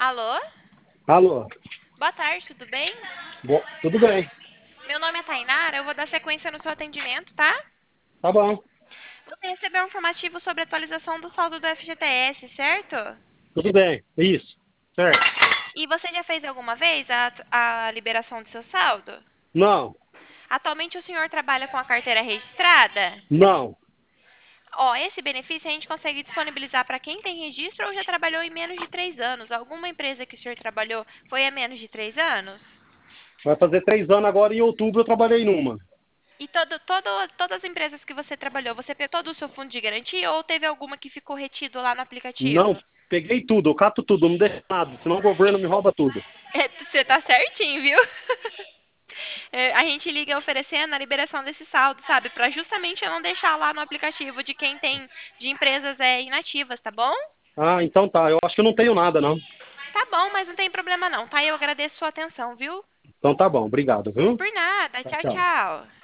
Alô? Alô, Boa tarde, tudo bem? tudo bem? Meu nome é Tainara, eu vou dar sequência no seu atendimento, tá? Tá bom, Você recebeu um informativo sobre a atualização do saldo do FGTS, certo? tudo bem, isso, certo? E você já fez alguma vez a liberação do seu saldo? Não, Atualmente o senhor trabalha com a carteira registrada? não, Ó, esse benefício a gente consegue disponibilizar para quem tem registro ou já trabalhou em menos de 3 anos. Alguma empresa que o senhor trabalhou foi há menos de 3 anos? vai fazer 3 anos agora, em outubro eu trabalhei numa. E todas as empresas que você trabalhou, você pegou todo o seu fundo de garantia ou teve alguma que ficou retido lá no aplicativo? Não, peguei tudo, eu cato tudo, não deixo nada, senão o governo me rouba tudo. Você tá certinho, viu? A gente liga oferecendo a liberação desse saldo, sabe? Para justamente eu não deixar lá no aplicativo de quem tem de empresas inativas, tá bom? Ah, então tá, eu acho que eu não tenho nada, não. Tá bom, mas não tem problema não, tá? Eu agradeço sua atenção, viu? Então tá bom, obrigado, viu? Por nada. Tchau, Tchau, tchau. tchau.